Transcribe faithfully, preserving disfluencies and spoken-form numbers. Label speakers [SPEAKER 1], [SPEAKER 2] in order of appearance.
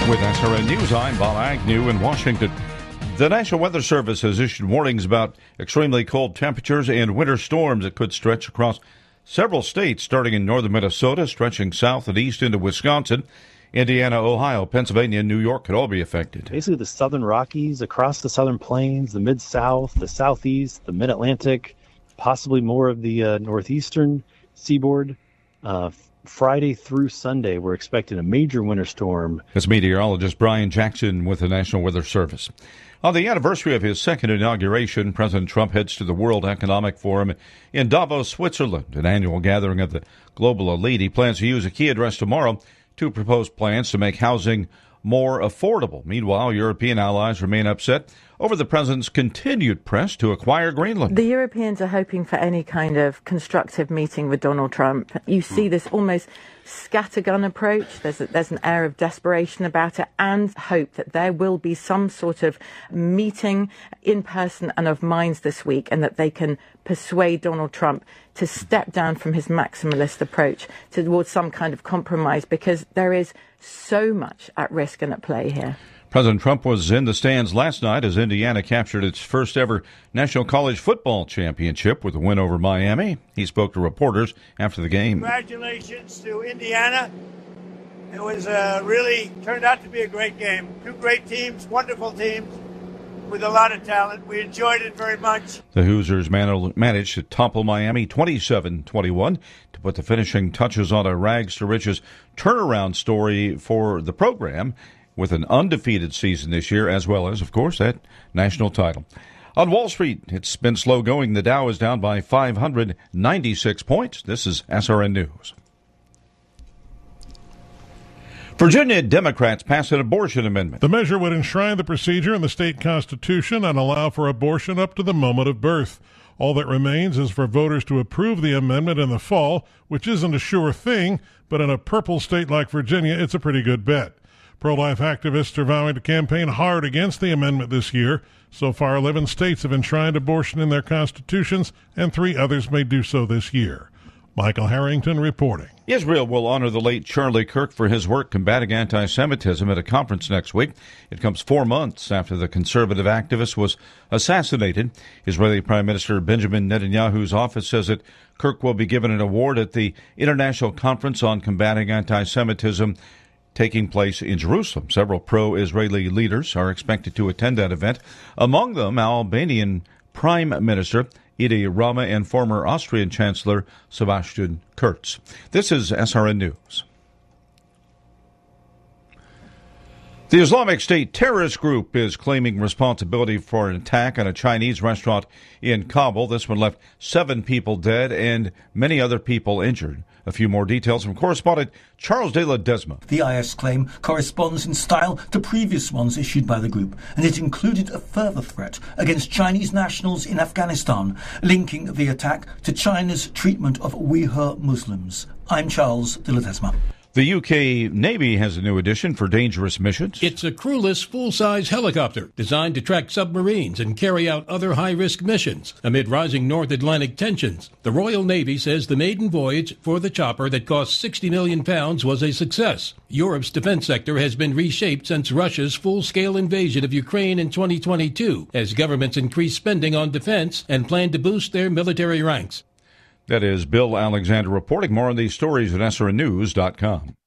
[SPEAKER 1] With S R N News, I'm Bob Agnew in Washington. The National Weather Service has issued warnings about extremely cold temperatures and winter storms that could stretch across several states, starting in northern Minnesota, stretching south and east into Wisconsin. Indiana, Ohio, Pennsylvania, and New York could all be affected.
[SPEAKER 2] Basically, the southern Rockies, across the southern plains, the mid-south, the southeast, the mid-Atlantic, possibly more of the uh, northeastern seaboard. Uh, Friday through Sunday, we're expecting a major winter storm.
[SPEAKER 1] That's meteorologist Brian Jackson with the National Weather Service. On the anniversary of his second inauguration, President Trump heads to the World Economic Forum in Davos, Switzerland, an annual gathering of the global elite. He plans to use a key address tomorrow to propose plans to make housing more affordable. Meanwhile, European allies remain upset over the president's continued press to acquire Greenland.
[SPEAKER 3] The Europeans are hoping for any kind of constructive meeting with Donald Trump. You see this almost scattergun approach. There's a, there's an air of desperation about it, and hope that there will be some sort of meeting in person and of minds this week, and that they can persuade Donald Trump to step down from his maximalist approach towards some kind of compromise, because there is so much at risk and at play here.
[SPEAKER 1] President Trump was in the stands last night as Indiana captured its first ever National College Football Championship with a win over Miami. He spoke to reporters after the game.
[SPEAKER 4] Congratulations to Indiana. It was uh, really turned out to be a great game. Two great teams, wonderful teams with a lot of talent. We enjoyed it very much.
[SPEAKER 1] The Hoosiers man- managed to topple Miami twenty-seven twenty-one to put the finishing touches on a rags to riches turnaround story for the program, with an undefeated season this year, as well as, of course, that national title. On Wall Street, it's been slow going. The Dow is down by five hundred ninety-six points. This is S R N News. Virginia Democrats passed an abortion amendment.
[SPEAKER 5] The measure would enshrine the procedure in the state constitution and allow for abortion up to the moment of birth. All that remains is for voters to approve the amendment in the fall, which isn't a sure thing, but in a purple state like Virginia, it's a pretty good bet. Pro-life activists are vowing to campaign hard against the amendment this year. So far, eleven states have enshrined abortion in their constitutions, and three others may do so this year. Michael Harrington reporting.
[SPEAKER 1] Israel will honor the late Charlie Kirk for his work combating anti-Semitism at a conference next week. It comes four months after the conservative activist was assassinated. Israeli Prime Minister Benjamin Netanyahu's office says that Kirk will be given an award at the International Conference on Combating Anti-Semitism taking place in Jerusalem. Several pro-Israeli leaders are expected to attend that event, among them Albanian Prime Minister Edi Rama and former Austrian Chancellor Sebastian Kurz. This is S R N News. The Islamic State terrorist group is claiming responsibility for an attack on a Chinese restaurant in Kabul. This one left seven people dead and many other people injured. A few more details from correspondent Charles de la Desma.
[SPEAKER 6] The I S claim corresponds in style to previous ones issued by the group, and it included a further threat against Chinese nationals in Afghanistan, linking the attack to China's treatment of Uyghur Muslims. I'm Charles de la Desma.
[SPEAKER 1] The U K Navy has a new addition for dangerous missions.
[SPEAKER 7] It's a crewless, full-size helicopter designed to track submarines and carry out other high-risk missions amid rising North Atlantic tensions. The Royal Navy says the maiden voyage for the chopper that cost sixty million pounds was a success. Europe's defense sector has been reshaped since Russia's full-scale invasion of Ukraine in twenty twenty-two, as governments increase spending on defense and plan to boost their military ranks.
[SPEAKER 1] That is Bill Alexander reporting. More on these stories at S R N news dot com.